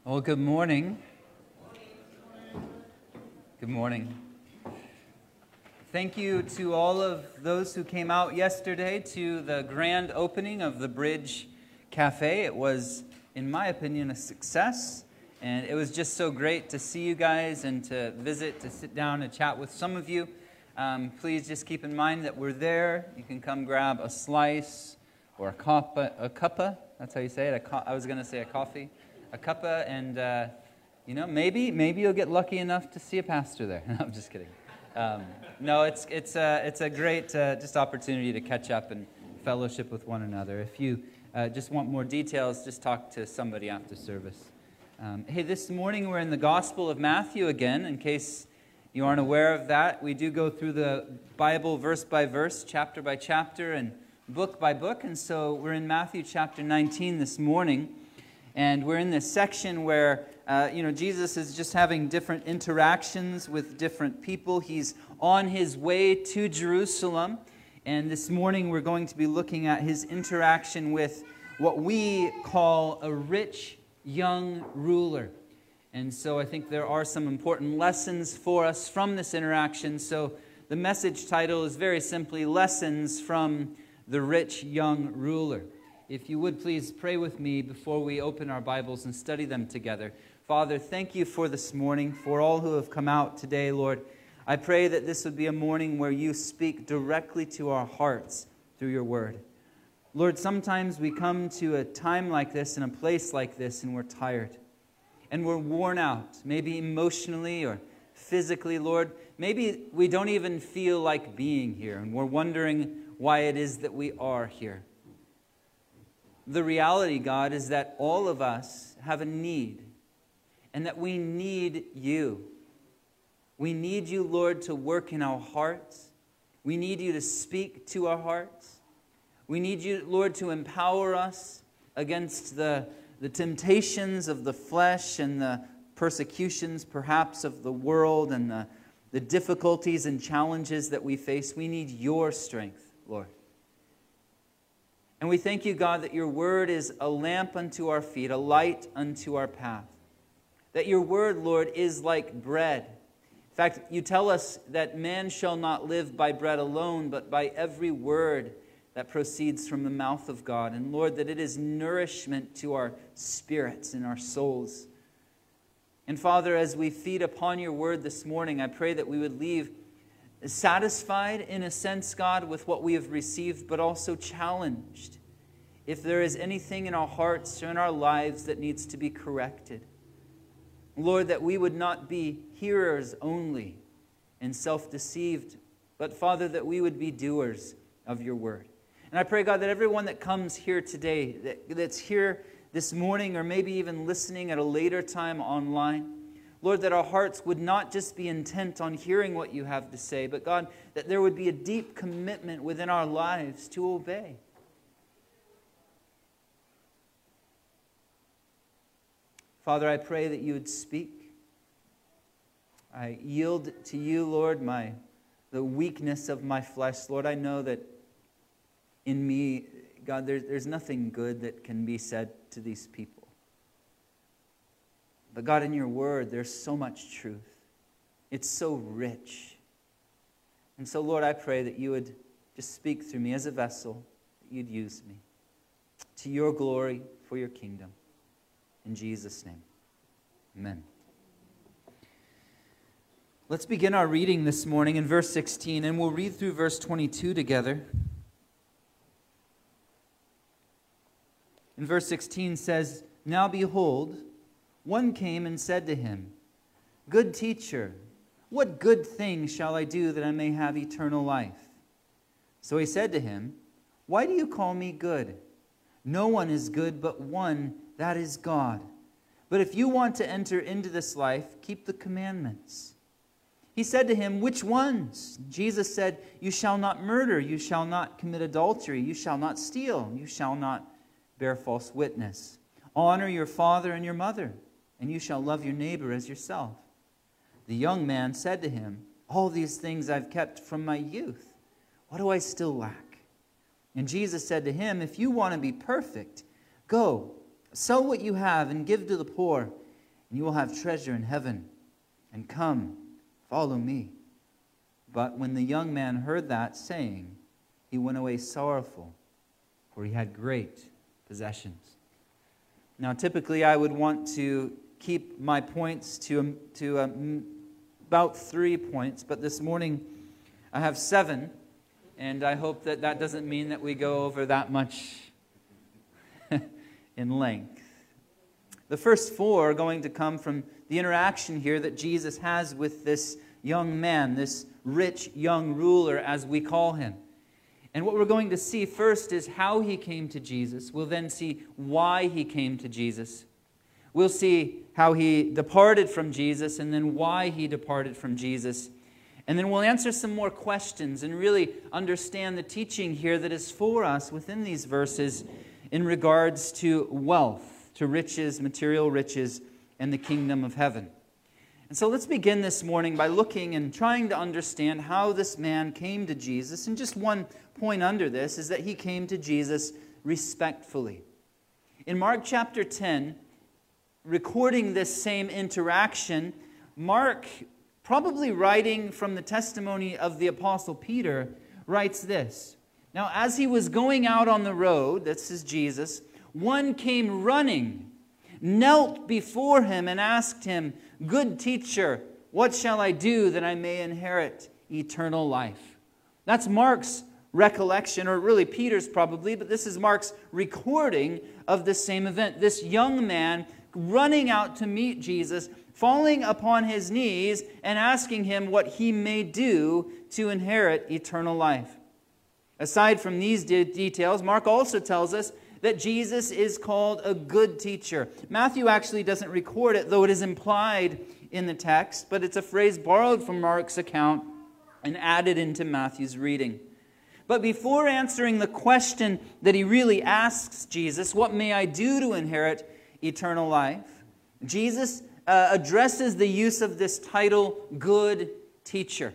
Well, good morning. Good morning. Thank you to all of those who came out yesterday to the grand opening of the Bridge Cafe. It was, in my opinion, a success, and it was just so great to see you guys and to visit, to sit down and chat with some of you. Please just keep in mind that we're there. You can come grab a slice or a cuppa. That's how you say it. I was going to say a coffee. A cuppa, and maybe you'll get lucky enough to see a pastor there. No, I'm just kidding. No, it's a great just opportunity to catch up and fellowship with one another. If you just want more details, just talk to somebody after service. Hey, this morning we're in the Gospel of Matthew again. In case you aren't aware of that, we do go through the Bible verse by verse, chapter by chapter, and book by book. And so we're in Matthew chapter 19 this morning. And we're in this section where, Jesus is just having different interactions with different people. He's on his way to Jerusalem. And this morning we're going to be looking at his interaction with what we call a rich young ruler. And so I think there are some important lessons for us from this interaction. So the message title is very simply, Lessons from the Rich Young Ruler. If you would please pray with me before we open our Bibles and study them together. Father, thank you for this morning, for all who have come out today, Lord. I pray that this would be a morning where you speak directly to our hearts through your word. Lord, sometimes we come to a time like this, in a place like this, and we're tired. And we're worn out, maybe emotionally or physically, Lord. Maybe we don't even feel like being here, and we're wondering why it is that we are here. The reality, God, is that all of us have a need, and that we need you. We need you, Lord, to work in our hearts. We need you to speak to our hearts. We need you, Lord, to empower us against the temptations of the flesh and the persecutions, perhaps, of the world and the difficulties and challenges that we face. We need your strength, Lord. And we thank you, God, that your word is a lamp unto our feet, a light unto our path. That your word, Lord, is like bread. In fact, you tell us that man shall not live by bread alone, but by every word that proceeds from the mouth of God. And Lord, that it is nourishment to our spirits and our souls. And Father, as we feed upon your word this morning, I pray that we would leave satisfied in a sense, God, with what we have received, but also challenged. If there is anything in our hearts or in our lives that needs to be corrected, Lord, that we would not be hearers only and self-deceived, but Father, that we would be doers of your word. And I pray, God, that everyone that comes here today, that's here this morning, or maybe even listening at a later time online, Lord, that our hearts would not just be intent on hearing what you have to say, but God, that there would be a deep commitment within our lives to obey. Father, I pray that you would speak. I yield to you, Lord, the weakness of my flesh. Lord, I know that in me, God, there's nothing good that can be said to these people. But God, in your word, there's so much truth. It's so rich. And so, Lord, I pray that you would just speak through me as a vessel, that you'd use me to your glory for your kingdom. In Jesus' name, amen. Let's begin our reading this morning in verse 16, and we'll read through verse 22 together. And verse 16 says, "Now behold, one came and said to him, 'Good teacher, what good thing shall I do that I may have eternal life?' So he said to him, 'Why do you call me good? No one is good but one, that is God. But if you want to enter into this life, keep the commandments.' He said to him, 'Which ones?' Jesus said, 'You shall not murder, you shall not commit adultery, you shall not steal, you shall not bear false witness. Honor your father and your mother, and you shall love your neighbor as yourself.' The young man said to him, 'All these things I've kept from my youth. What do I still lack?' And Jesus said to him, 'If you want to be perfect, go, sell what you have and give to the poor, and you will have treasure in heaven. And come, follow me." But when the young man heard that saying, he went away sorrowful, for he had great possessions. Now, typically I would want to keep my points to about 3 points, but this morning I have 7, and I hope that that doesn't mean that we go over that much in length. The first 4 are going to come from the interaction here that Jesus has with this young man, this rich young ruler, as we call him. And what we're going to see first is how he came to Jesus. We'll then see why he came to Jesus. We'll see how he departed from Jesus, and then why he departed from Jesus. And then we'll answer some more questions and really understand the teaching here that is for us within these verses in regards to wealth, to riches, material riches, and the kingdom of heaven. And so let's begin this morning by looking and trying to understand how this man came to Jesus. And just one point under this is that he came to Jesus respectfully. In Mark chapter 10, recording this same interaction, Mark, probably writing from the testimony of the Apostle Peter, writes this: "Now as he was going out on the road," this is Jesus, "one came running, knelt before him and asked him, 'Good teacher, what shall I do that I may inherit eternal life?'" That's Mark's recollection, or really Peter's probably, but this is Mark's recording of this same event. This young man running out to meet Jesus, falling upon his knees and asking him what he may do to inherit eternal life. Aside from these details, Mark also tells us that Jesus is called a good teacher. Matthew actually doesn't record it, though it is implied in the text, but it's a phrase borrowed from Mark's account and added into Matthew's reading. But before answering the question that he really asks Jesus, "What may I do to inherit eternal life?" Jesus addresses the use of this title, good teacher.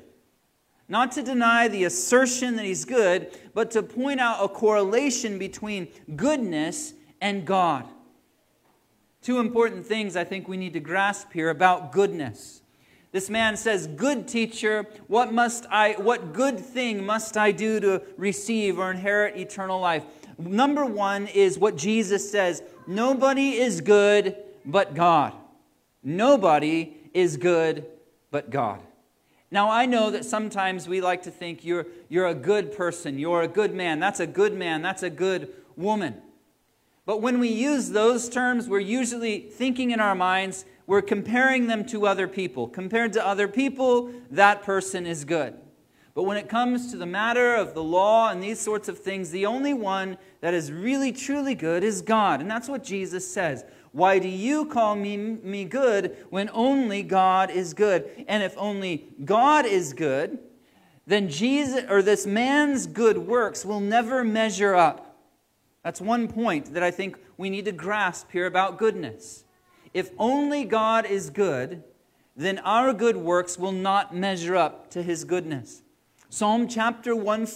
Not to deny the assertion that he's good, but to point out a correlation between goodness and God. 2 important things I think we need to grasp here about goodness. This man says, "Good teacher, what good thing must I do to receive or inherit eternal life?" Number 1 is what Jesus says: nobody is good but God. Nobody is good but God. Now, I know that sometimes we like to think you're a good person, you're a good man, that's a good woman. But when we use those terms, we're usually thinking in our minds, we're comparing them to other people. Compared to other people, that person is good. But when it comes to the matter of the law and these sorts of things, the only one that is really, truly good is God. And that's what Jesus says. "Why do you call me good when only God is good?" And if only God is good, then this man's good works will never measure up. That's one point that I think we need to grasp here about goodness. If only God is good, then our good works will not measure up to his goodness. Psalm chapter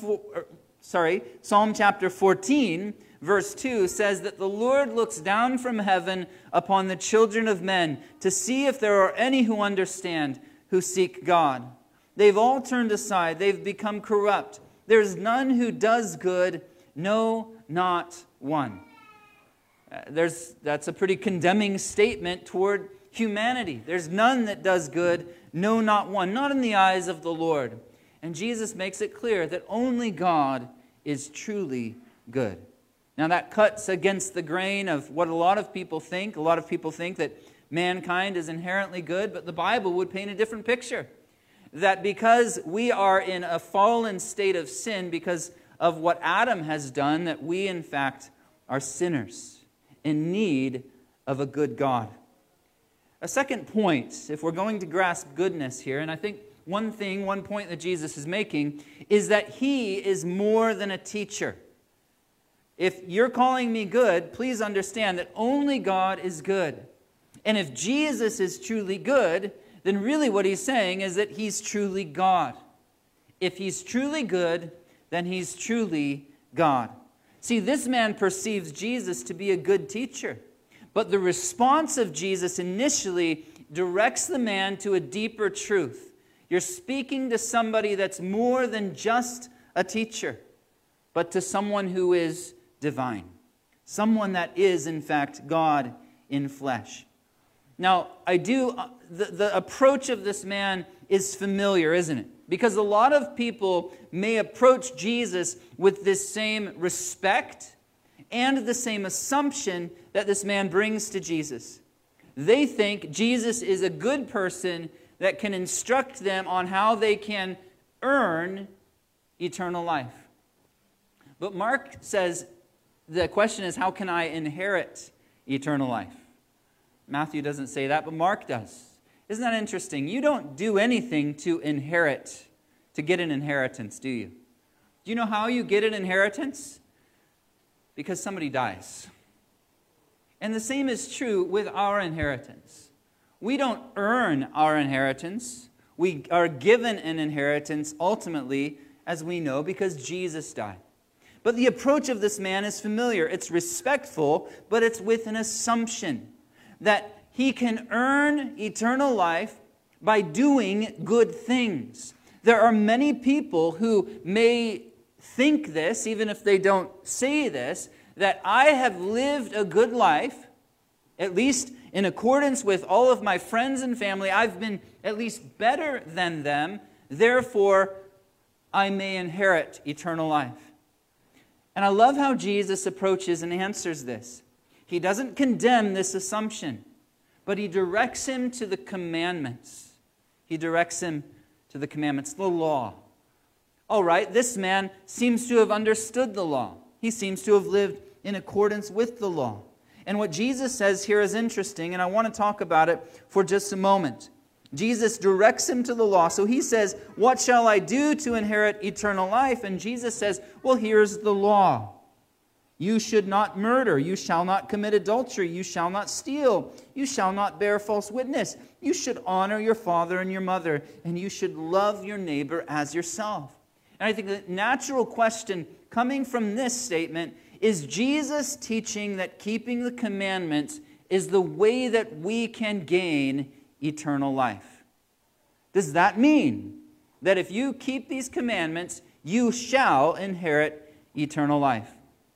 14, verse 2 says that the Lord looks down from heaven upon the children of men to see if there are any who understand, who seek God. They've all turned aside. They've become corrupt. There's none who does good, no, not one. That's a pretty condemning statement toward humanity. There's none that does good, no, not one, not in the eyes of the Lord. And Jesus makes it clear that only God is truly good. Now that cuts against the grain of what a lot of people think. A lot of people think that mankind is inherently good, but the Bible would paint a different picture. That because we are in a fallen state of sin, because of what Adam has done, that we in fact are sinners in need of a good God. A second point, if we're going to grasp goodness here, and I think one point that Jesus is making, is that he is more than a teacher. If you're calling me good, please understand that only God is good. And if Jesus is truly good, then really what he's saying is that he's truly God. If he's truly good, then he's truly God. See, this man perceives Jesus to be a good teacher. But the response of Jesus initially directs the man to a deeper truth. You're speaking to somebody that's more than just a teacher, but to someone who is divine. Someone that is, in fact, God in flesh. Now, the approach of this man is familiar, isn't it? Because a lot of people may approach Jesus with this same respect and the same assumption that this man brings to Jesus. They think Jesus is a good person that can instruct them on how they can earn eternal life. But Mark says the question is, how can I inherit eternal life? Matthew doesn't say that, but Mark does. Isn't that interesting? You don't do anything to get an inheritance, do you? Do you know how you get an inheritance? Because somebody dies. And the same is true with our inheritance. We don't earn our inheritance. We are given an inheritance ultimately, as we know, because Jesus died. But the approach of this man is familiar. It's respectful, but it's with an assumption that he can earn eternal life by doing good things. There are many people who may think this, even if they don't say this, that I have lived a good life, at least in accordance with all of my friends and family. I've been at least better than them, therefore I may inherit eternal life. And I love how Jesus approaches and answers this. He doesn't condemn this assumption, but he directs him to the commandments. He directs him to the commandments, the law. All right, this man seems to have understood the law. He seems to have lived in accordance with the law. And what Jesus says here is interesting, and I want to talk about it for just a moment. Jesus directs him to the law. So he says, what shall I do to inherit eternal life? And Jesus says, well, here's the law. You should not murder. You shall not commit adultery. You shall not steal. You shall not bear false witness. You should honor your father and your mother. And you should love your neighbor as yourself. And I think the natural question coming from this statement is Jesus teaching that keeping the commandments is the way that we can gain eternal life. Does that mean that if you keep these commandments, you shall inherit eternal life?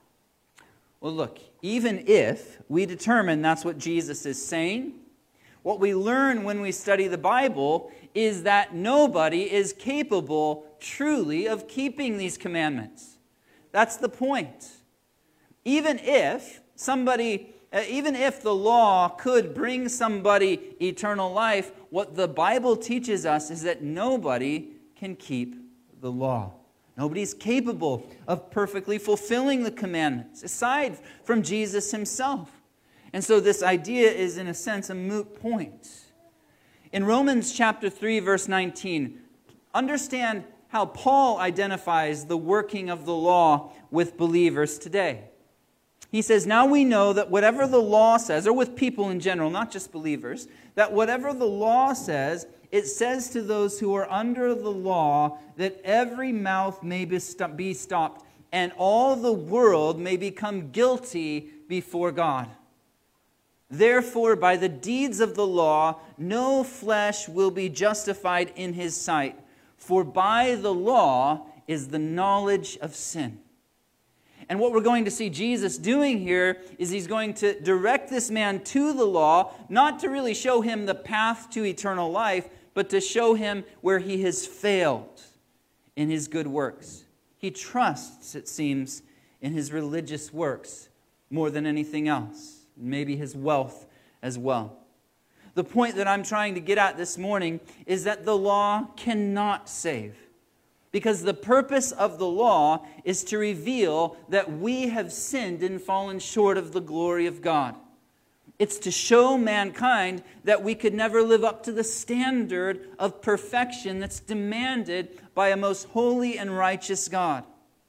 Well, look, even if we determine that's what Jesus is saying, what we learn when we study the Bible is that nobody is capable truly of keeping these commandments. That's the point. Even if the law could bring somebody eternal life, what the Bible teaches us is that nobody can keep the law. Nobody's capable of perfectly fulfilling the commandments, aside from Jesus himself. And so this idea is, in a sense, a moot point. In Romans chapter 3, verse 19, understand how Paul identifies the working of the law with believers today. He says, now we know that whatever the law says, or with people in general, not just believers, that whatever the law says, it says to those who are under the law that every mouth may be stopped and all the world may become guilty before God. Therefore, by the deeds of the law, no flesh will be justified in his sight, for by the law is the knowledge of sin. And what we're going to see Jesus doing here is he's going to direct this man to the law, not to really show him the path to eternal life, but to show him where he has failed in his good works. He trusts, it seems, in his religious works more than anything else, maybe his wealth as well. The point that I'm trying to get at this morning is that the law cannot save. Because the purpose of the law is to reveal that we have sinned and fallen short of the glory of God. It's to show mankind that we could never live up to the standard of perfection that's demanded by a most holy and righteous God.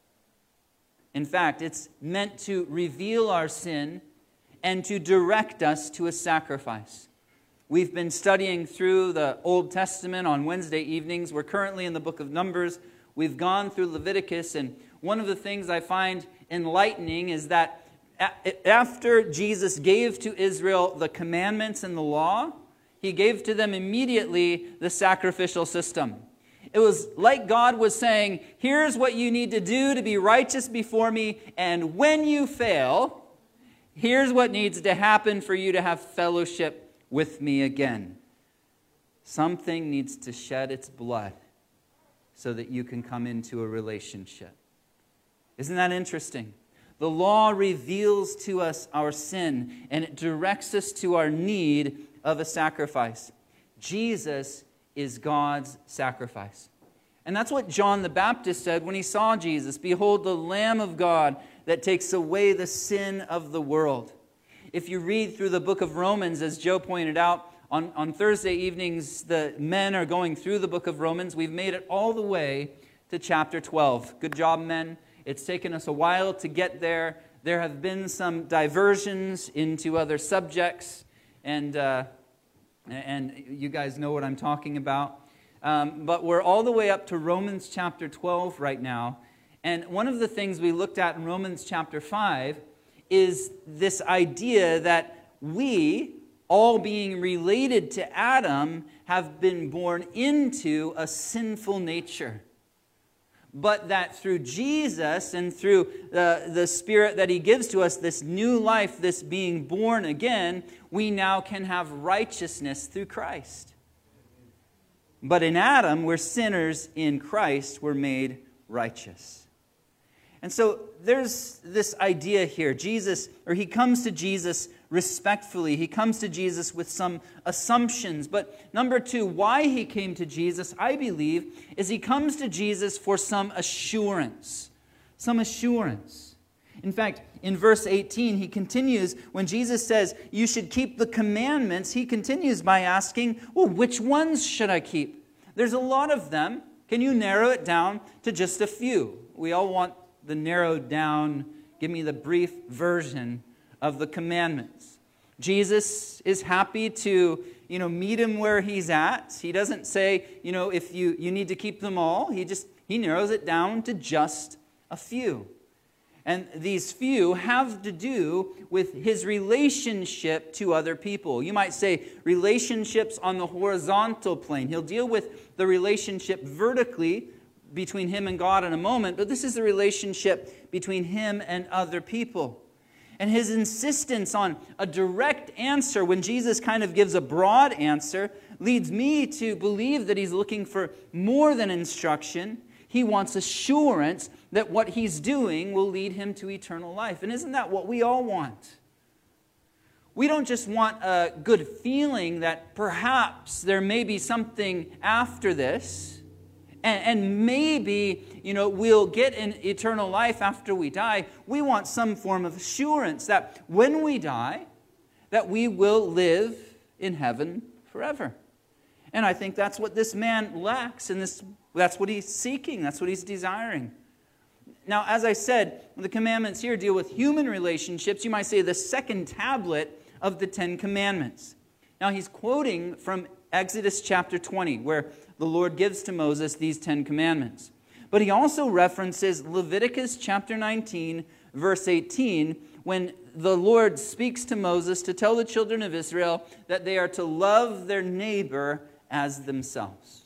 In fact, it's meant to reveal our sin and to direct us to a sacrifice. We've been studying through the Old Testament on Wednesday evenings. We're currently in the book of Numbers. We've gone through Leviticus, and one of the things I find enlightening is that after Jesus gave to Israel the commandments and the law, he gave to them immediately the sacrificial system. It was like God was saying, here's what you need to do to be righteous before me, and when you fail, here's what needs to happen for you to have fellowship with me again. Something needs to shed its blood so that you can come into a relationship. Isn't that interesting? The law reveals to us our sin, and it directs us to our need of a sacrifice. Jesus is God's sacrifice. And that's what John the Baptist said when he saw Jesus. Behold, the Lamb of God that takes away the sin of the world. If you read through the book of Romans, as Joe pointed out, on Thursday evenings, the men are going through the book of Romans. We've made it all the way to chapter 12. Good job, men. It's taken us a while to get there. There have been some diversions into other subjects, and you guys know what I'm talking about. But we're all the way up to Romans chapter 12 right now. And one of the things we looked at in Romans chapter 5 is this idea that we, all being related to Adam, have been born into a sinful nature. But that through Jesus and through the Spirit that He gives to us, this new life, this being born again, we now can have righteousness through Christ. But in Adam, we're sinners. In Christ, we're made righteous. And so there's this idea here. He comes to Jesus respectfully. He comes to Jesus with some assumptions. But number two, why he came to Jesus, I believe, is he comes to Jesus for some assurance. Some assurance. In fact, in verse 18, he continues, when Jesus says, you should keep the commandments, he continues by asking, well, which ones should I keep? There's a lot of them. Can you narrow it down to just a few? We all want the narrowed down, give me the brief version of the commandments. Jesus is happy to, meet him where he's at. He doesn't say, if you need to keep them all. He narrows it down to just a few. And these few have to do with his relationship to other people. You might say relationships on the horizontal plane. He'll deal with the relationship vertically between him and God in a moment, but this is the relationship between him and other people. And his insistence on a direct answer when Jesus kind of gives a broad answer leads me to believe that he's looking for more than instruction. He wants assurance that what he's doing will lead him to eternal life. And isn't that what we all want? We don't just want a good feeling that perhaps there may be something after this, and maybe, we'll get an eternal life after we die. We want some form of assurance that when we die, that we will live in heaven forever. And I think that's what this man lacks, and that's what he's seeking, that's what he's desiring. Now, as I said, the commandments here deal with human relationships. You might say the second tablet of the Ten Commandments. Now, he's quoting from Exodus chapter 20, where the Lord gives to Moses these 10 commandments. But he also references Leviticus chapter 19, verse 18, when the Lord speaks to Moses to tell the children of Israel that they are to love their neighbor as themselves.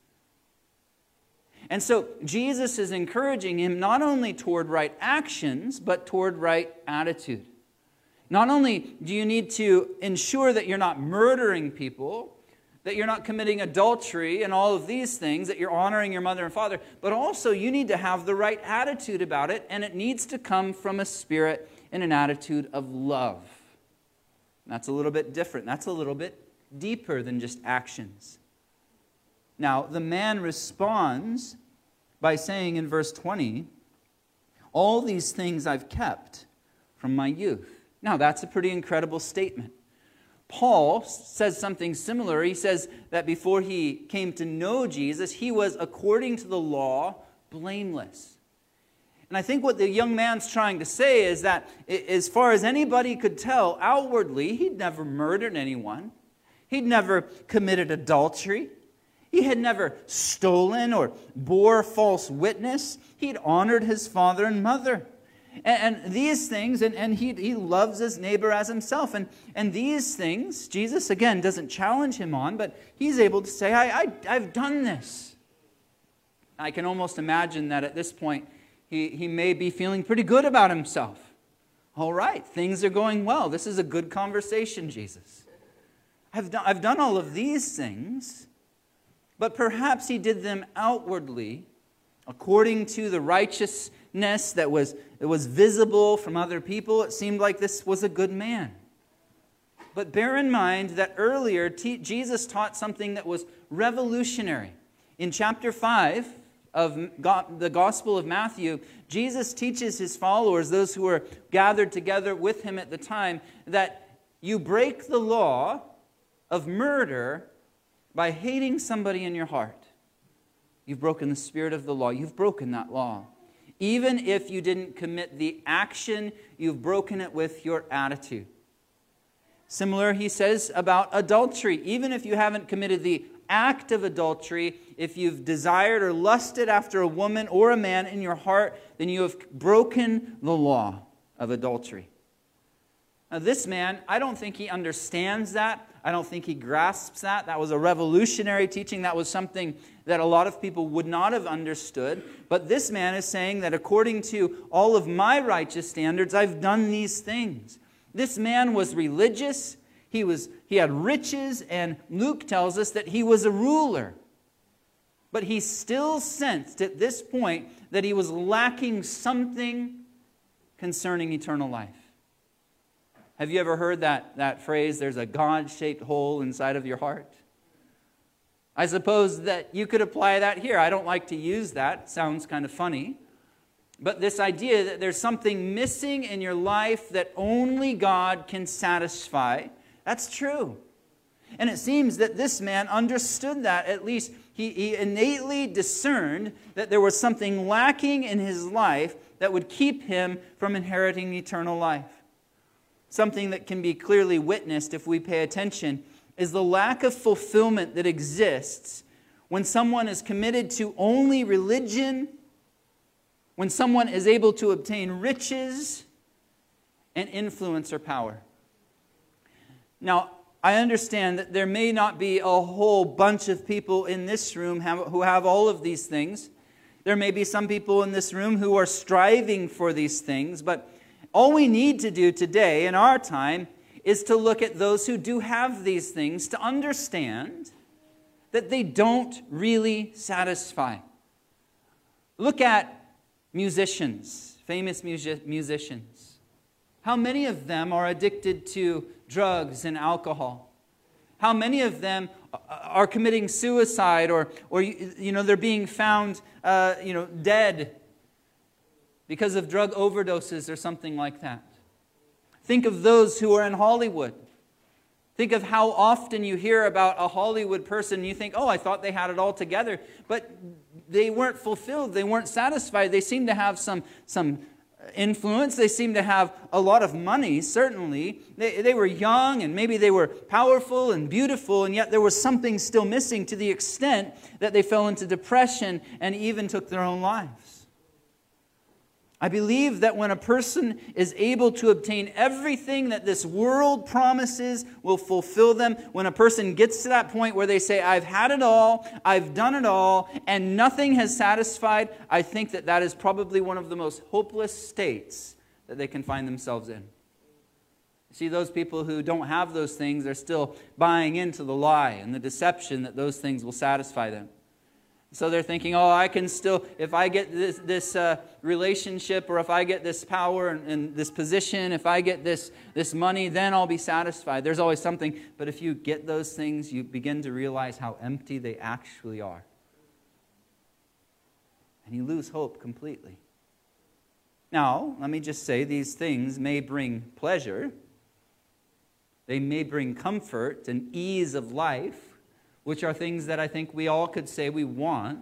And so Jesus is encouraging him not only toward right actions, but toward right attitude. Not only do you need to ensure that you're not murdering people, that you're not committing adultery and all of these things, that you're honoring your mother and father, but also you need to have the right attitude about it, and it needs to come from a spirit and an attitude of love. That's a little bit different. That's a little bit deeper than just actions. Now, the man responds by saying in verse 20, all these things I've kept from my youth. Now, that's a pretty incredible statement. Paul says something similar. He says that before he came to know Jesus, he was, according to the law, blameless. And I think what the young man's trying to say is that as far as anybody could tell, outwardly, he'd never murdered anyone. He'd never committed adultery. He had never stolen or bore false witness. He'd honored his father and mother. And these things, and he loves his neighbor as himself. And these things, Jesus, again, doesn't challenge him on, but he's able to say, I've done this. I can almost imagine that at this point, he may be feeling pretty good about himself. All right, things are going well. This is a good conversation, Jesus. I've done all of these things, but perhaps he did them outwardly according to the righteousness that was visible from other people. It seemed like this was a good man. But bear in mind that earlier Jesus taught something that was revolutionary. In chapter 5 of the Gospel of Matthew, Jesus teaches his followers, those who were gathered together with him at the time, that you break the law of murder by hating somebody in your heart. You've broken the spirit of the law. You've broken that law. Even if you didn't commit the action, you've broken it with your attitude. Similar, he says, about adultery. Even if you haven't committed the act of adultery, if you've desired or lusted after a woman or a man in your heart, then you have broken the law of adultery. Now, this man, I don't think he understands that. I don't think he grasps that. That was a revolutionary teaching. That was something that a lot of people would not have understood. But this man is saying that according to all of my righteous standards, I've done these things. This man was religious. He had riches, and Luke tells us that he was a ruler. But he still sensed at this point that he was lacking something concerning eternal life. Have you ever heard that phrase, there's a God-shaped hole inside of your heart? I suppose that you could apply that here. I don't like to use that. It sounds kind of funny. But this idea that there's something missing in your life that only God can satisfy, that's true. And it seems that this man understood that. At least he innately discerned that there was something lacking in his life that would keep him from inheriting eternal life. Something that can be clearly witnessed if we pay attention is the lack of fulfillment that exists when someone is committed to only religion, when someone is able to obtain riches and influence or power. Now, I understand that there may not be a whole bunch of people in this room who have all of these things. There may be some people in this room who are striving for these things, but all we need to do today in our time is to look at those who do have these things to understand that they don't really satisfy. Look at musicians, famous musicians. How many of them are addicted to drugs and alcohol? How many of them are committing suicide or they're being found dead because of drug overdoses or something like that? Think of those who are in Hollywood. Think of how often you hear about a Hollywood person and you think, oh, I thought they had it all together. But they weren't fulfilled. They weren't satisfied. They seemed to have some influence. They seemed to have a lot of money, certainly. They were young and maybe they were powerful and beautiful, and yet there was something still missing to the extent that they fell into depression and even took their own lives. I believe that when a person is able to obtain everything that this world promises will fulfill them, when a person gets to that point where they say, I've had it all, I've done it all, and nothing has satisfied, I think that that is probably one of the most hopeless states that they can find themselves in. See, those people who don't have those things are still buying into the lie and the deception that those things will satisfy them. So they're thinking, oh, I can still, if I get this relationship, or if I get this power and this position, if I get this money, then I'll be satisfied. There's always something. But if you get those things, you begin to realize how empty they actually are. And you lose hope completely. Now, let me just say, these things may bring pleasure. They may bring comfort and ease of life, which are things that I think we all could say we want,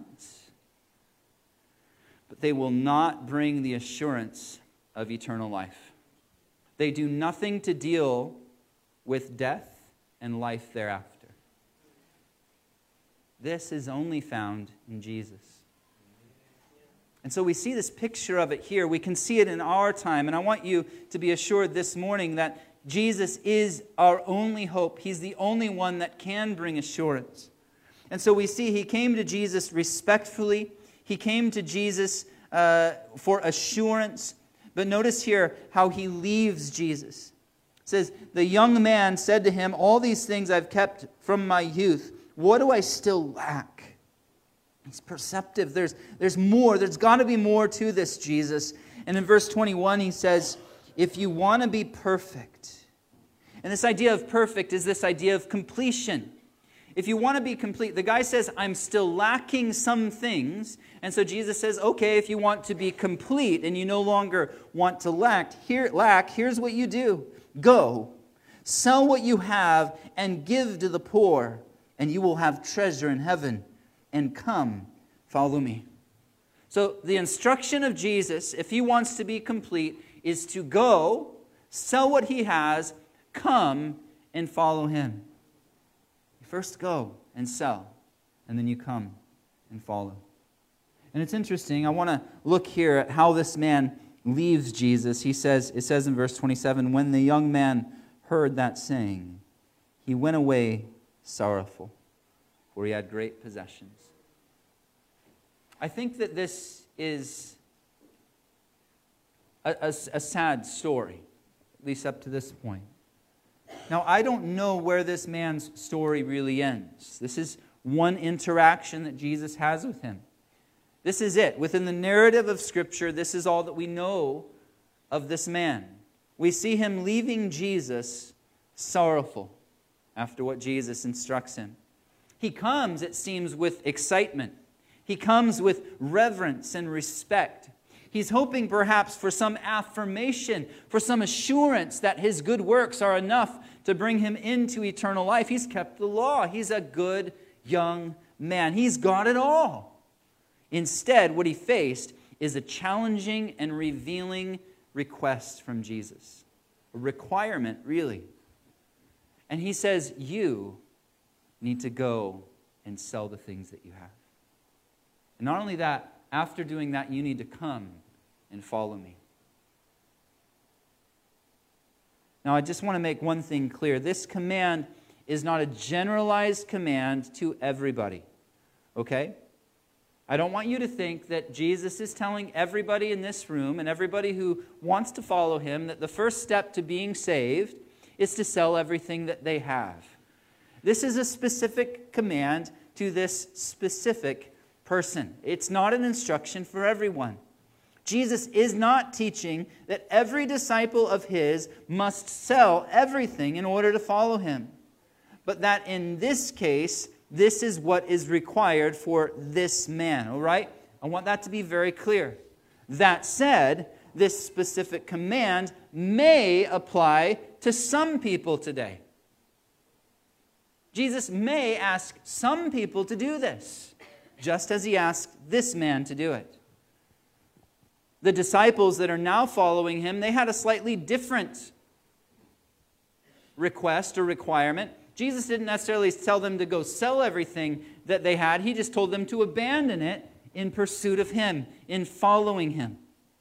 but they will not bring the assurance of eternal life. They do nothing to deal with death and life thereafter. This is only found in Jesus. And so we see this picture of it here. We can see it in our time. And I want you to be assured this morning that Jesus is our only hope. He's the only one that can bring assurance. And so we see he came to Jesus respectfully. He came to Jesus for assurance. But notice here how he leaves Jesus. It says, the young man said to him, all these things I've kept from my youth. What do I still lack? He's perceptive. There's more. There's got to be more to this, Jesus. And in verse 21, he says, if you want to be perfect. And this idea of perfect is this idea of completion. If you want to be complete, the guy says, I'm still lacking some things. And so Jesus says, okay, if you want to be complete and you no longer want to lack, here's what you do. Go, sell what you have and give to the poor, and you will have treasure in heaven. And come, follow me. So the instruction of Jesus, if he wants to be complete, is to go, sell what he has, come, and follow him. First go and sell, and then you come and follow. And it's interesting. I want to look here at how this man leaves Jesus. It says in verse 27, when the young man heard that saying, he went away sorrowful, for he had great possessions. I think that this is a sad story, at least up to this point. Now, I don't know where this man's story really ends. This is one interaction that Jesus has with him. This is it. Within the narrative of Scripture, this is all that we know of this man. We see him leaving Jesus sorrowful after what Jesus instructs him. He comes, it seems, with excitement. He comes with reverence and respect. He's hoping perhaps for some affirmation, for some assurance that his good works are enough to bring him into eternal life. He's kept the law. He's a good young man. He's got it all. Instead, what he faced is a challenging and revealing request from Jesus. A requirement, really. And he says, you need to go and sell the things that you have. And not only that, after doing that, you need to come and follow me. Now, I just want to make one thing clear. This command is not a generalized command to everybody. Okay? I don't want you to think that Jesus is telling everybody in this room and everybody who wants to follow him that the first step to being saved is to sell everything that they have. This is a specific command to this specific person. It's not an instruction for everyone. Jesus is not teaching that every disciple of his must sell everything in order to follow him, but that in this case, this is what is required for this man, all right? I want that to be very clear. That said, this specific command may apply to some people today. Jesus may ask some people to do this, just as he asked this man to do it. The disciples that are now following him, they had a slightly different request or requirement. Jesus didn't necessarily tell them to go sell everything that they had. He just told them to abandon it in pursuit of him, in following him.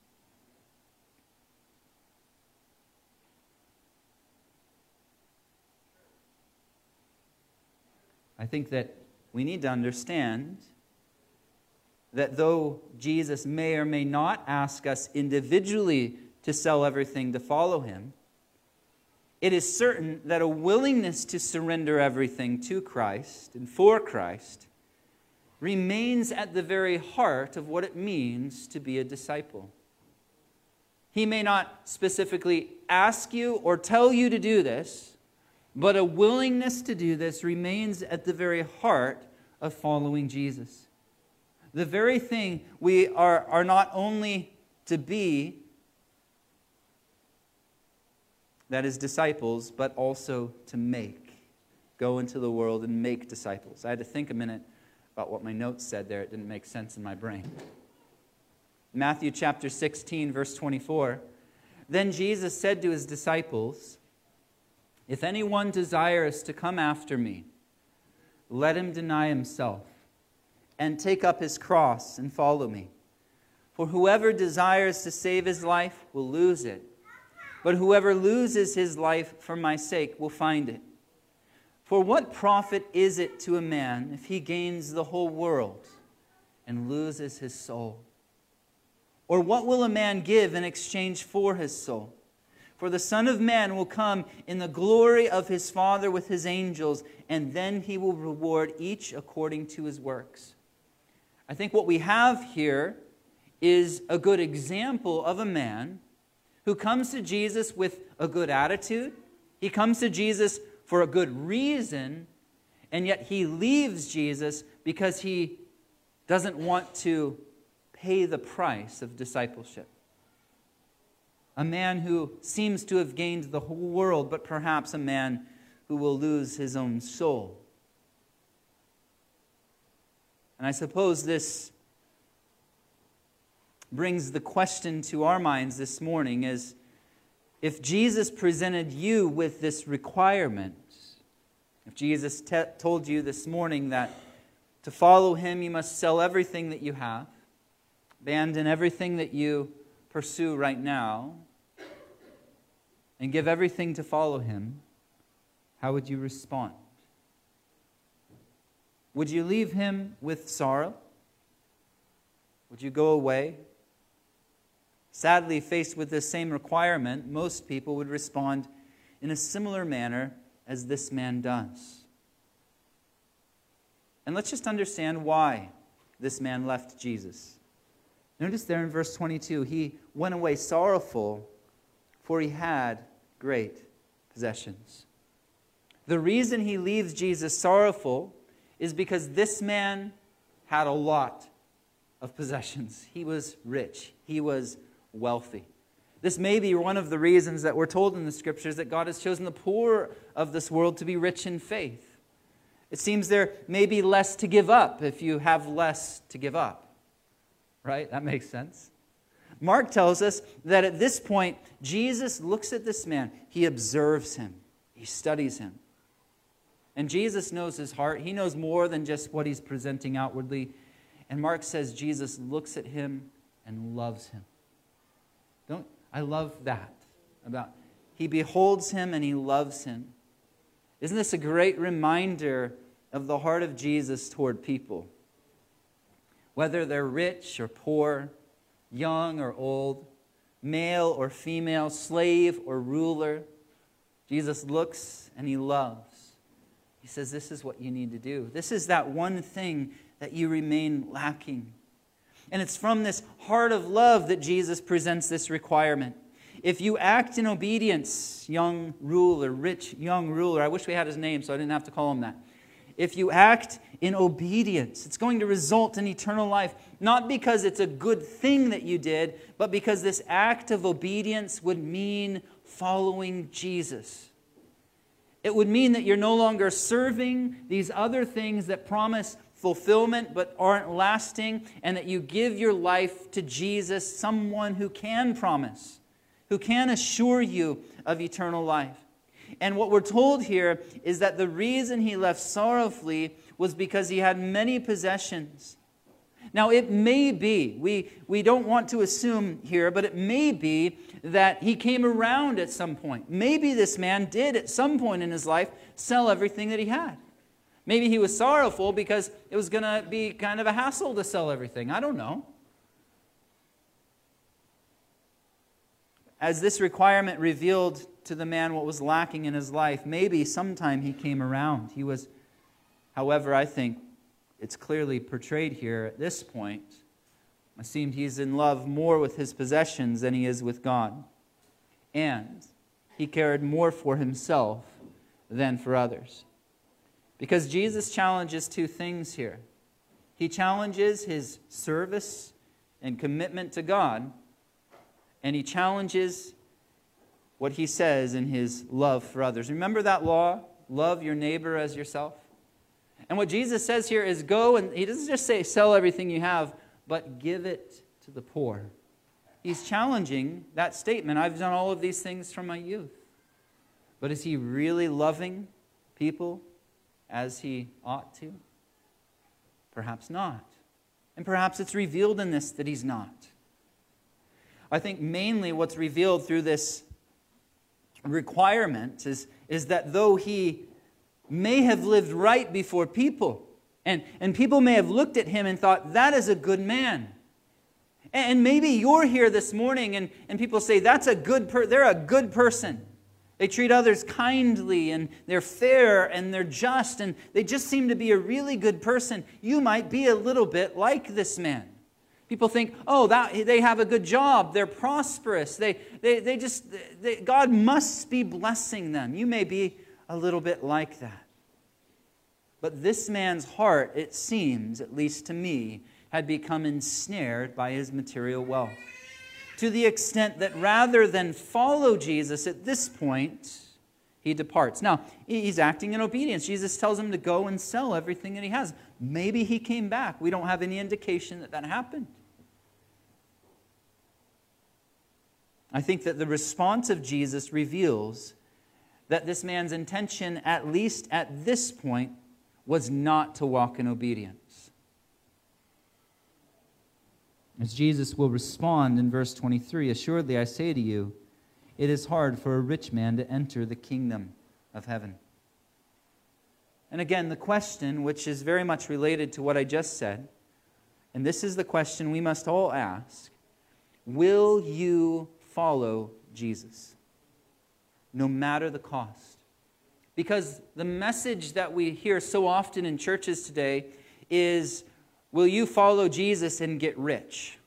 I think that we need to understand that though Jesus may or may not ask us individually to sell everything to follow him, it is certain that a willingness to surrender everything to Christ and for Christ remains at the very heart of what it means to be a disciple. He may not specifically ask you or tell you to do this, but a willingness to do this remains at the very heart of following Jesus. The very thing we are not only to be, that is disciples, but also to make. Go into the world and make disciples. I had to think a minute about what my notes said there. It didn't make sense in my brain. Matthew chapter 16, verse 24. Then Jesus said to his disciples, if anyone desires to come after me, let him deny himself and take up his cross and follow me. For whoever desires to save his life will lose it. But whoever loses his life for my sake will find it. For what profit is it to a man if he gains the whole world and loses his soul? Or what will a man give in exchange for his soul? For the Son of Man will come in the glory of his Father with his angels, and then he will reward each according to his works. I think what we have here is a good example of a man who comes to Jesus with a good attitude. He comes to Jesus for a good reason, and yet he leaves Jesus because he doesn't want to pay the price of discipleship. A man who seems to have gained the whole world, but perhaps a man who will lose his own soul. And I suppose this brings the question to our minds this morning is, if Jesus presented you with this requirement, if Jesus told you this morning that to follow him you must sell everything that you have, abandon everything that you pursue right now, and give everything to follow him, how would you respond? Would you leave him with sorrow? Would you go away? Sadly, faced with this same requirement, most people would respond in a similar manner as this man does. And let's just understand why this man left Jesus. Notice there in verse 22, he went away sorrowful, for he had great possessions. The reason he leaves Jesus sorrowful is because this man had a lot of possessions. He was rich. He was wealthy. This may be one of the reasons that we're told in the Scriptures that God has chosen the poor of this world to be rich in faith. It seems there may be less to give up if you have less to give up. Right? That makes sense. Mark tells us that at this point, Jesus looks at this man. He observes him. He studies him. And Jesus knows his heart. He knows more than just what he's presenting outwardly. And Mark says Jesus looks at him and loves him. I love that about he beholds him and he loves him. Isn't this a great reminder of the heart of Jesus toward people? Whether they're rich or poor, young or old, male or female, slave or ruler, Jesus looks and he loves. He says, this is what you need to do. This is that one thing that you remain lacking. And it's from this heart of love that Jesus presents this requirement. If you act in obedience, young ruler, rich young ruler, I wish we had his name so I didn't have to call him that. If you act in obedience, it's going to result in eternal life, not because it's a good thing that you did, but because this act of obedience would mean following Jesus. It would mean that you're no longer serving these other things that promise fulfillment but aren't lasting, and that you give your life to Jesus, someone who can promise, who can assure you of eternal life. And what we're told here is that the reason he left sorrowfully was because he had many possessions. Now it may be, we don't want to assume here, but it may be that he came around at some point. Maybe this man did at some point in his life sell everything that he had. Maybe he was sorrowful because it was going to be kind of a hassle to sell everything. I don't know. As this requirement revealed to the man what was lacking in his life, maybe sometime he came around. He was, however, I think it's clearly portrayed here at this point. It seemed he's in love more with his possessions than he is with God. And he cared more for himself than for others. Because Jesus challenges two things here. He challenges his service and commitment to God, and he challenges what he says in his love for others. Remember that law? Love your neighbor as yourself. And what Jesus says here is go, and he doesn't just say sell everything you have, but give it to the poor. He's challenging that statement. I've done all of these things from my youth. But is he really loving people as he ought to? Perhaps not. And perhaps it's revealed in this that he's not. I think mainly what's revealed through this requirement is that though he may have lived right before people, and people may have looked at him and thought, that is a good man. And maybe you're here this morning and people say, they're a good person. They treat others kindly, and they're fair, and they're just, and they just seem to be a really good person. You might be a little bit like this man. People think, they have a good job, they're prosperous, God must be blessing them. You may be a little bit like that. But this man's heart, it seems, at least to me, had become ensnared by his material wealth, to the extent that rather than follow Jesus at this point, he departs. Now, he's acting in obedience. Jesus tells him to go and sell everything that he has. Maybe he came back. We don't have any indication that happened. I think that the response of Jesus reveals that this man's intention, at least at this point, was not to walk in obedience. As Jesus will respond in verse 23, assuredly I say to you, it is hard for a rich man to enter the kingdom of heaven. And again, the question, which is very much related to what I just said, and this is the question we must all ask, will you follow Jesus, no matter the cost? Because the message that we hear so often in churches today is, will you follow Jesus and get rich?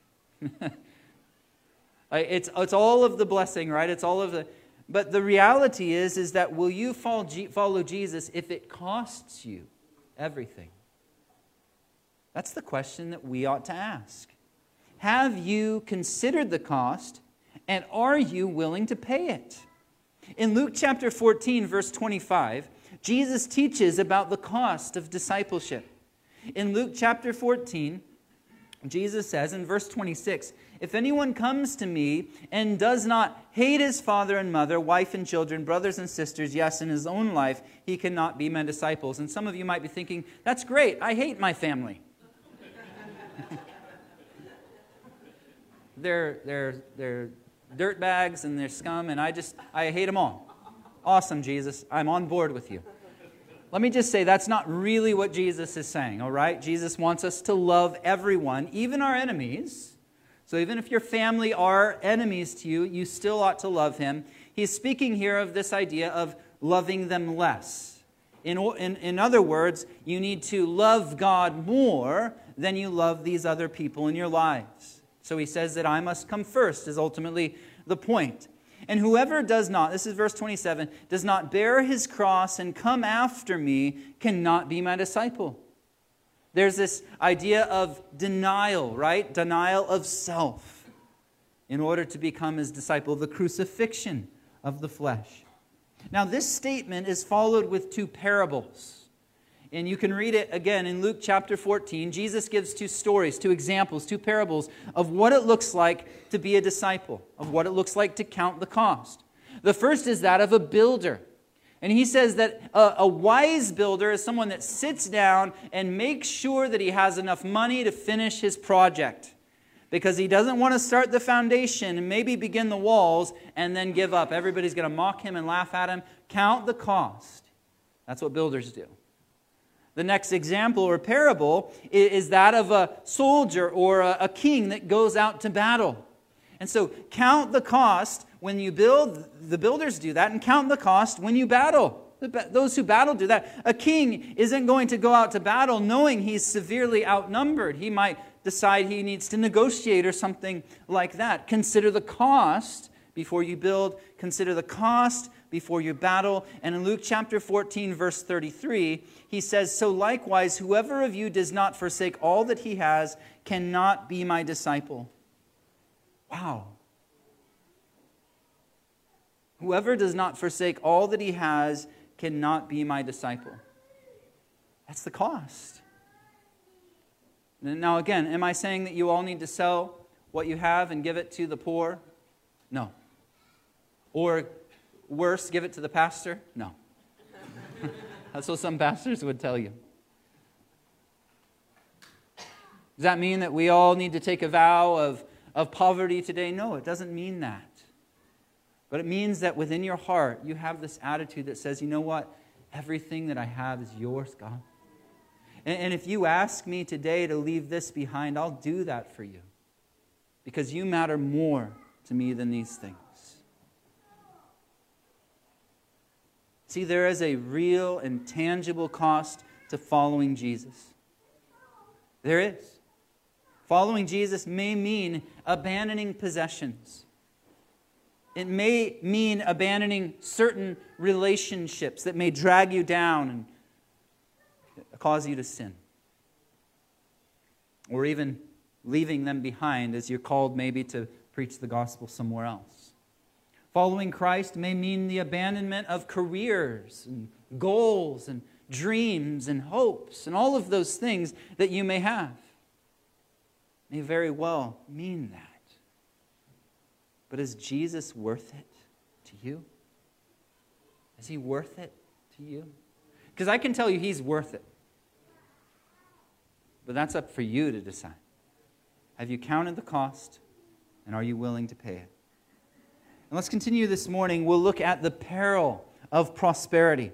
It's all of the blessing, right? It's all of the... But the reality is that will you follow Jesus if it costs you everything? That's the question that we ought to ask. Have you considered the cost, and are you willing to pay it? In Luke chapter 14, verse 25, Jesus teaches about the cost of discipleship. In Luke chapter 14, Jesus says in verse 26, if anyone comes to me and does not hate his father and mother, wife and children, brothers and sisters, yes, in his own life, he cannot be my disciples. And some of you might be thinking, that's great, I hate my family. They're dirtbags and they're scum, and I hate them all. Awesome, Jesus, I'm on board with you. Let me just say, that's not really what Jesus is saying, all right? Jesus wants us to love everyone, even our enemies. So even if your family are enemies to you, you still ought to love him. He's speaking here of this idea of loving them less. In other words, you need to love God more than you love these other people in your lives. So he says that I must come first is ultimately the point. And whoever does not, this is verse 27, does not bear his cross and come after me cannot be my disciple. There's this idea of denial, right? Denial of self in order to become his disciple, the crucifixion of the flesh. Now, this statement is followed with two parables. And you can read it again in Luke chapter 14. Jesus gives two stories, two examples, two parables of what it looks like to be a disciple, of what it looks like to count the cost. The first is that of a builder. And he says that a wise builder is someone that sits down and makes sure that he has enough money to finish his project. Because he doesn't want to start the foundation and maybe begin the walls and then give up. Everybody's going to mock him and laugh at him. Count the cost. That's what builders do. The next example or parable is that of a soldier or a king that goes out to battle. And so count the cost when you build. The builders do that, and count the cost when you battle. Those who battle do that. A king isn't going to go out to battle knowing he's severely outnumbered. He might decide he needs to negotiate or something like that. Consider the cost before you build. Consider the cost before you battle. And in Luke chapter 14, verse 33, he says, so likewise, whoever of you does not forsake all that he has cannot be my disciple. Wow. Whoever does not forsake all that he has cannot be my disciple. That's the cost. Now again, am I saying that you all need to sell what you have and give it to the poor? No. Or worse, give it to the pastor? No. That's what some pastors would tell you. Does that mean that we all need to take a vow of poverty today. No, it doesn't mean that. But it means that within your heart, you have this attitude that says, you know what? Everything that I have is yours, God. And if you ask me today to leave this behind, I'll do that for you. Because you matter more to me than these things. See, there is a real and tangible cost to following Jesus. There is. Following Jesus may mean abandoning possessions. It may mean abandoning certain relationships that may drag you down and cause you to sin. Or even leaving them behind as you're called maybe to preach the gospel somewhere else. Following Christ may mean the abandonment of careers and goals and dreams and hopes and all of those things that you may have. May very well mean that. But is Jesus worth it to you? Is He worth it to you? Because I can tell you He's worth it. But that's up for you to decide. Have you counted the cost, and are you willing to pay it? And let's continue this morning. We'll look at the peril of prosperity.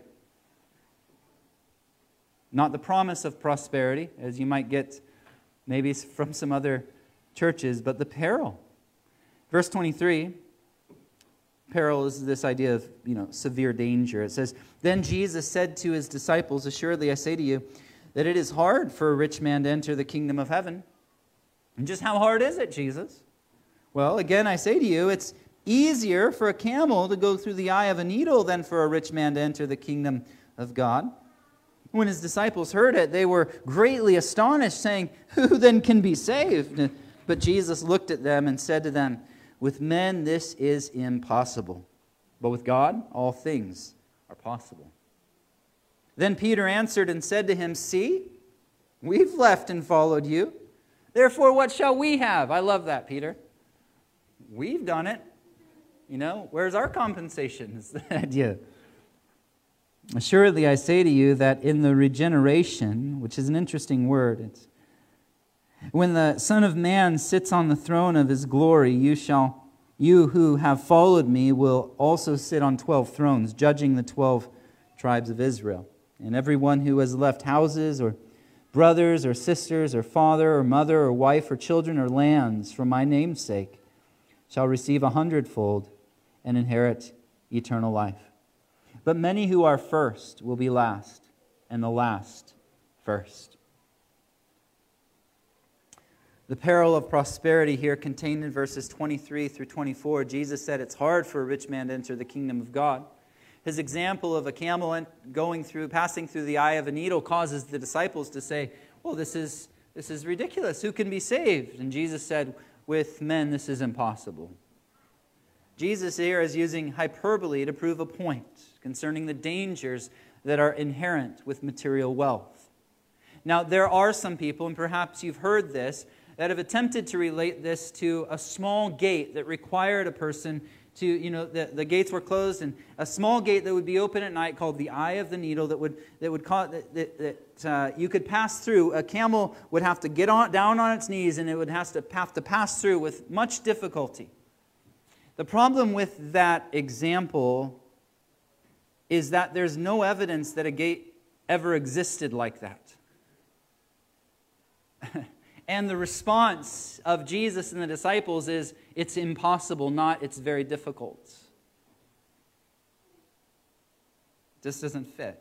Not the promise of prosperity, as you might get maybe from some other churches, but the peril. Verse 23, peril is this idea of, severe danger. It says, "Then Jesus said to His disciples, Assuredly I say to you, that it is hard for a rich man to enter the kingdom of heaven." And just how hard is it, Jesus? Well, again, I say to you, it's easier for a camel to go through the eye of a needle than for a rich man to enter the kingdom of God. When His disciples heard it, they were greatly astonished, saying, "Who then can be saved?" But Jesus looked at them and said to them, "With men this is impossible, but with God all things are possible." Then Peter answered and said to Him, "See, we've left and followed you. Therefore, what shall we have?" I love that, Peter. We've done it. Where's our compensation? Is the idea. "Assuredly, I say to you that in the regeneration," which is an interesting word, it's "when the Son of Man sits on the throne of His glory, you who have followed me will also sit on 12 thrones, judging the 12 tribes of Israel. And everyone who has left houses or brothers or sisters or father or mother or wife or children or lands for my name's sake shall receive 100-fold and inherit eternal life. But many who are first will be last, and the last first." The peril of prosperity here contained in verses 23 through 24, Jesus said it's hard for a rich man to enter the kingdom of God. His example of a camel passing through the eye of a needle causes the disciples to say, "Well, this is ridiculous. Who can be saved?" And Jesus said, "With men this is impossible." Jesus here is using hyperbole to prove a point concerning the dangers that are inherent with material wealth. Now, there are some people, and perhaps you've heard this, that have attempted to relate this to a small gate that required a person to, the gates were closed, and a small gate that would be open at night called the eye of the needle you could pass through. A camel would have to get down on its knees, and it would have to pass through with much difficulty. The problem with that example is that there's no evidence that a gate ever existed like that. And the response of Jesus and the disciples is, it's impossible, not it's very difficult. This doesn't fit.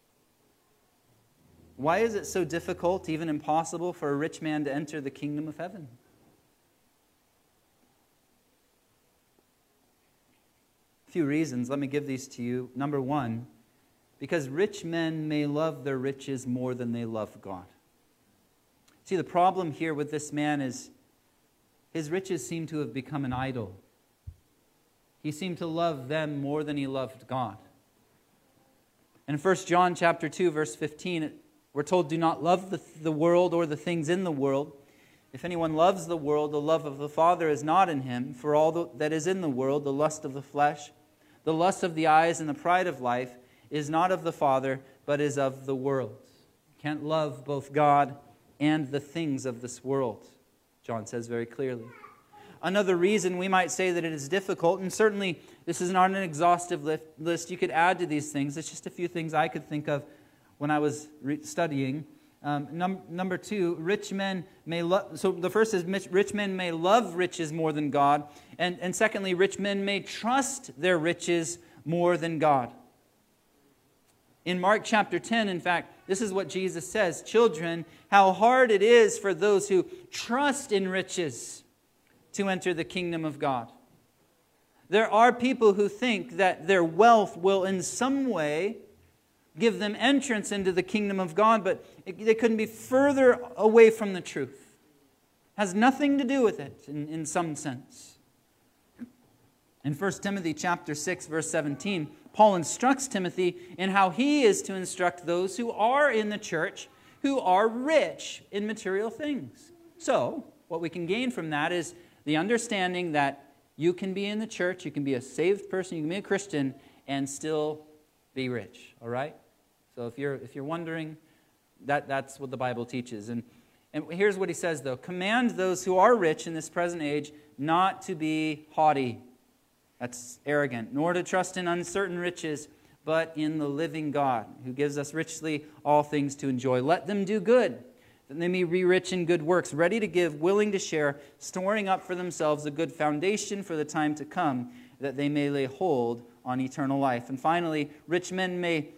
Why is it so difficult, even impossible, for a rich man to enter the kingdom of heaven? A few reasons. Let me give these to you. Number one, because rich men may love their riches more than they love God. See, the problem here with this man is his riches seem to have become an idol. He seemed to love them more than he loved God. In 1 John chapter 2, verse 15, we're told, "Do not love the world or the things in the world. If anyone loves the world, the love of the Father is not in him. For all that is in the world, the lust of the flesh, the lust of the eyes, and the pride of life, is not of the Father, but is of the world." You can't love both God and the things of this world, John says very clearly. another reason we might say that it is difficult, and certainly this is not an exhaustive list. You could add to these things. It's just a few things I could think of when I was studying. Number two, rich men may love. So the first is rich men may love riches more than God, and secondly, rich men may trust their riches more than God. In Mark chapter 10, in fact, this is what Jesus says: "Children, how hard it is for those who trust in riches to enter the kingdom of God." There are people who think that their wealth will in some way give them entrance into the kingdom of God, but they couldn't be further away from the truth. It has nothing to do with it in some sense. In 1 Timothy chapter 6, verse 17, Paul instructs Timothy in how he is to instruct those who are in the church who are rich in material things. So, what we can gain from that is the understanding that you can be in the church, you can be a saved person, you can be a Christian, and still be rich. All right? So if you're wondering, that's what the Bible teaches. And here's what he says, though: "Command those who are rich in this present age not to be haughty," that's arrogant, "nor to trust in uncertain riches, but in the living God, who gives us richly all things to enjoy. Let them do good, that they may be rich in good works, ready to give, willing to share, storing up for themselves a good foundation for the time to come, that they may lay hold on eternal life." And finally, rich men may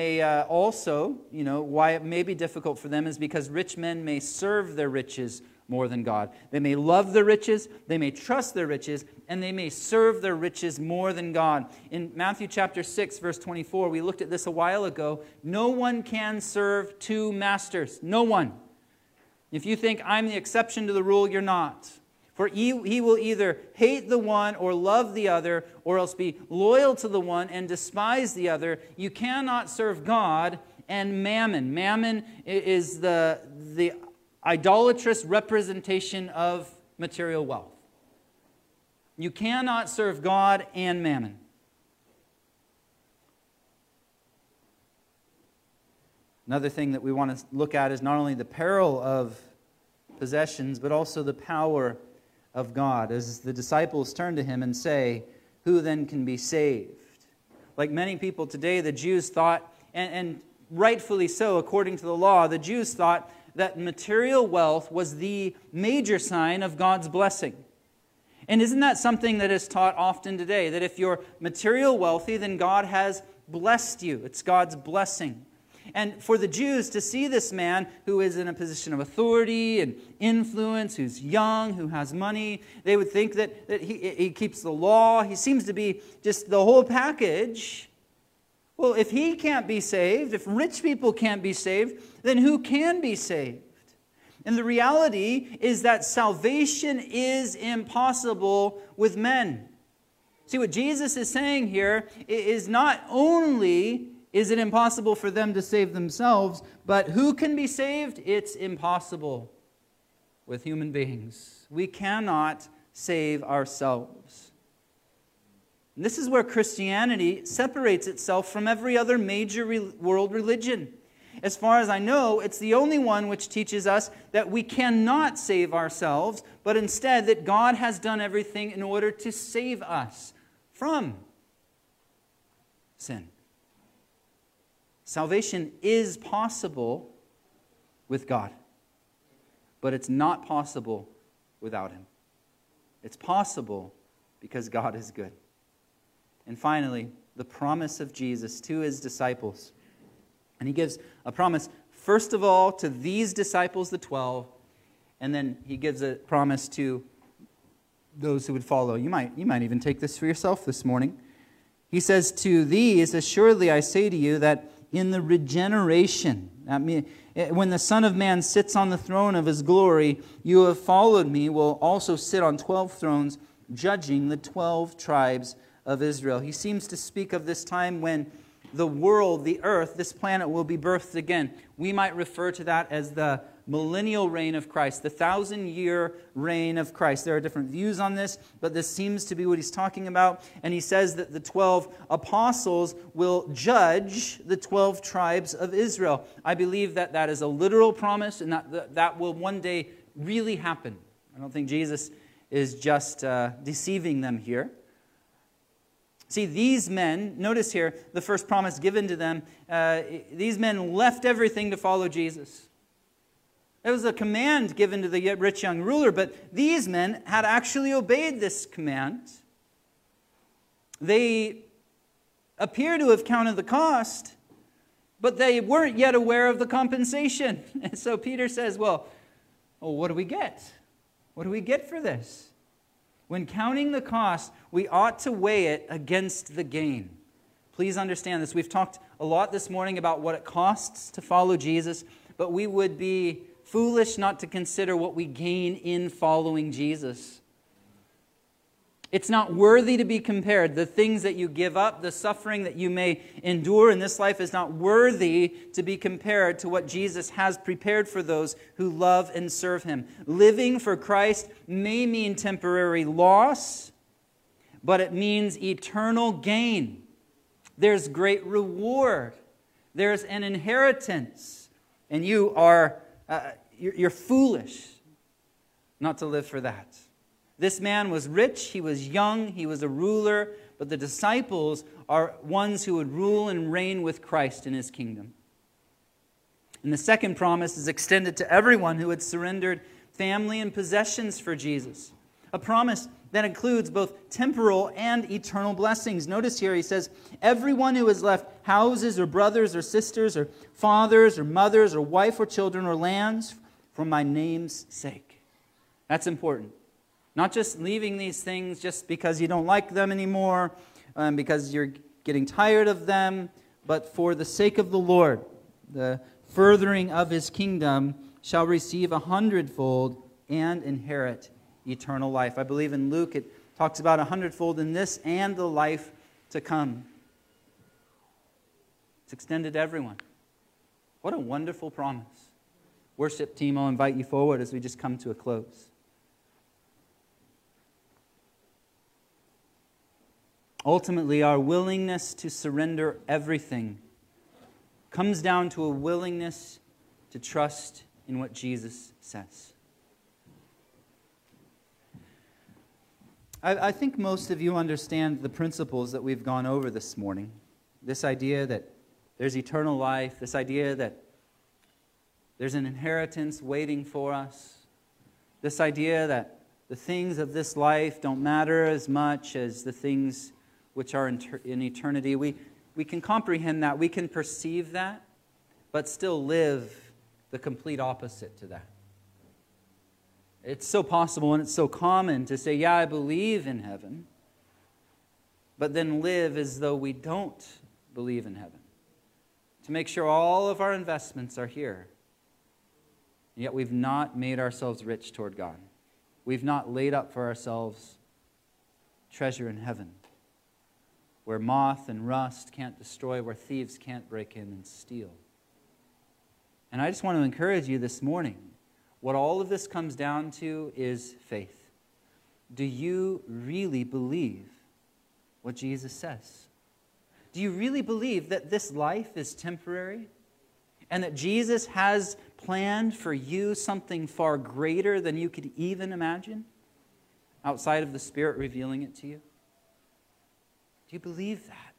also, why it may be difficult for them is because rich men may serve their riches more than God. They may love their riches, they may trust their riches, and they may serve their riches more than God. In Matthew chapter 6, verse 24, we looked at this a while ago. No one can serve two masters. No one. If you think I'm the exception to the rule, you're not. For he will either hate the one or love the other, or else be loyal to the one and despise the other. You cannot serve God and mammon. Mammon is the idolatrous representation of material wealth. You cannot serve God and mammon. Another thing that we want to look at is not only the peril of possessions, but also the power of God, as the disciples turn to him and say, "Who then can be saved?" Like many people today, the Jews thought, and rightfully so according to the law, the Jews thought that material wealth was the major sign of God's blessing. And isn't that something that is taught often today? That if you're material wealthy, then God has blessed you. It's God's blessing. And for the Jews to see this man who is in a position of authority and influence, who's young, who has money, they would think that he keeps the law. He seems to be just the whole package. Well, if he can't be saved, if rich people can't be saved, then who can be saved? And the reality is that salvation is impossible with men. See, what Jesus is saying here is not only is it impossible for them to save themselves, but who can be saved? It's impossible with human beings. We cannot save ourselves. And this is where Christianity separates itself from every other major world religion. As far as I know, it's the only one which teaches us that we cannot save ourselves, but instead that God has done everything in order to save us from sin. Salvation is possible with God, but it's not possible without Him. It's possible because God is good. And finally, the promise of Jesus to His disciples. And He gives a promise, first of all, to these disciples, the 12, and then He gives a promise to those who would follow. You might even take this for yourself this morning. He says, "To these, assuredly I say to you, that in the regeneration, when the Son of Man sits on the throne of His glory, you have followed me, will also sit on 12 thrones, judging the 12 tribes of Israel." He seems to speak of this time when the world, the earth, this planet will be birthed again. We might refer to that as the millennial reign of Christ, the 1,000-year reign of Christ. There are different views on this, but this seems to be what he's talking about. And he says that the 12 apostles will judge the 12 tribes of Israel. I believe that that is a literal promise and that will one day really happen. I don't think Jesus is just deceiving them here. See, these men, notice here, the first promise given to them, these men left everything to follow Jesus. It was a command given to the rich young ruler, but these men had actually obeyed this command. They appear to have counted the cost, but they weren't yet aware of the compensation. And so Peter says, well, what do we get? What do we get for this? When counting the cost, we ought to weigh it against the gain. Please understand this. We've talked a lot this morning about what it costs to follow Jesus, but we would be foolish not to consider what we gain in following Jesus. It's not worthy to be compared. The things that you give up, the suffering that you may endure in this life is not worthy to be compared to what Jesus has prepared for those who love and serve Him. Living for Christ may mean temporary loss, but it means eternal gain. There's great reward. There's an inheritance. And you're foolish not to live for that. This man was rich, he was young, he was a ruler, but the disciples are ones who would rule and reign with Christ in His kingdom. And the second promise is extended to everyone who had surrendered family and possessions for Jesus. A promise that includes both temporal and eternal blessings. Notice here he says, everyone who has left houses or brothers or sisters or fathers or mothers or wife or children or lands for my name's sake. That's important. Not just leaving these things just because you don't like them anymore, because you're getting tired of them, but for the sake of the Lord, the furthering of His kingdom shall receive 100-fold and inherit eternal life. I believe in Luke it talks about 100-fold in this and the life to come. It's extended to everyone. What a wonderful promise. Worship team, I'll invite you forward as we just come to a close. Ultimately, our willingness to surrender everything comes down to a willingness to trust in what Jesus says. I think most of you understand the principles that we've gone over this morning. This idea that there's eternal life, this idea that there's an inheritance waiting for us, this idea that the things of this life don't matter as much as the things which are in eternity. We can comprehend that, we can perceive that, but still live the complete opposite to that. It's so possible and it's so common to say, yeah, I believe in heaven, but then live as though we don't believe in heaven. To make sure all of our investments are here, and yet we've not made ourselves rich toward God. We've not laid up for ourselves treasure in heaven, where moth and rust can't destroy, where thieves can't break in and steal. And I just want to encourage you this morning, what all of this comes down to is faith. Do you really believe what Jesus says? Do you really believe that this life is temporary and that Jesus has planned for you something far greater than you could even imagine outside of the Spirit revealing it to you? Do you believe that?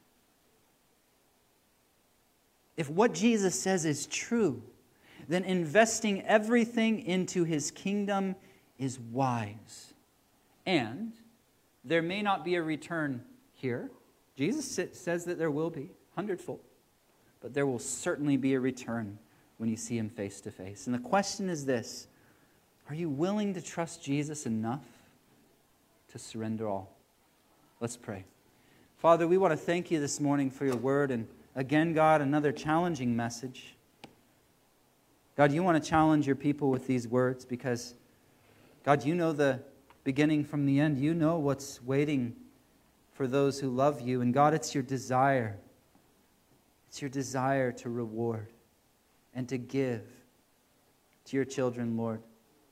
If what Jesus says is true, then investing everything into His kingdom is wise. And there may not be a return here. Jesus says that there will be 100-fold. But there will certainly be a return when you see Him face to face. And the question is this: are you willing to trust Jesus enough to surrender all? Let's pray. Father, we want to thank You this morning for Your word. And again, God, another challenging message. God, You want to challenge Your people with these words because, God, You know the beginning from the end. You know what's waiting for those who love You. And God, it's Your desire. It's Your desire to reward and to give to Your children, Lord.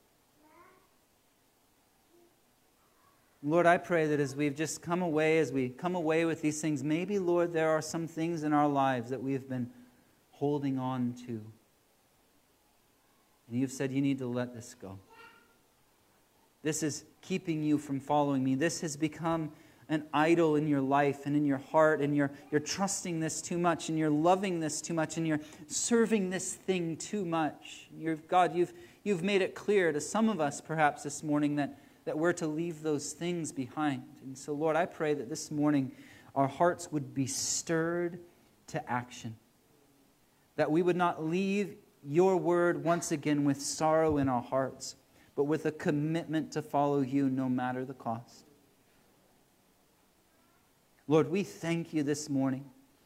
Lord, I pray that as we come away with these things, maybe, Lord, there are some things in our lives that we've been holding on to. And You've said you need to let this go. This is keeping you from following me. This has become an idol in your life and in your heart, and you're trusting this too much, and you're loving this too much, and you're serving this thing too much. God, you've made it clear to some of us perhaps this morning that we're to leave those things behind. And so, Lord, I pray that this morning our hearts would be stirred to action, that we would not leave your word once again with sorrow in our hearts, but with a commitment to follow you no matter the cost. Lord, we thank you this morning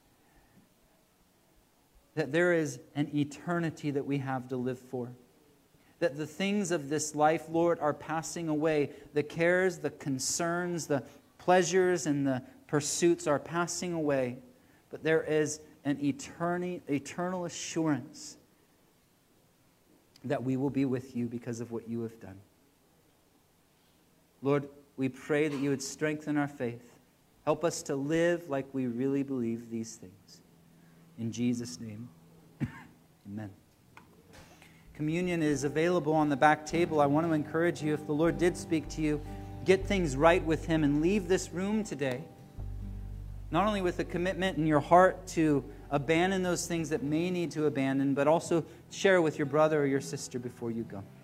that there is an eternity that we have to live for. That the things of this life, Lord, are passing away. The cares, the concerns, the pleasures, and the pursuits are passing away. But there is an eternal assurance that we will be with you because of what you have done. Lord, we pray that you would strengthen our faith. Help us to live like we really believe these things. In Jesus' name, amen. Communion is available on the back table. I want to encourage you, if the Lord did speak to you, get things right with Him and leave this room today, not only with a commitment in your heart to abandon those things that may need to abandon, but also share with your brother or your sister before you go.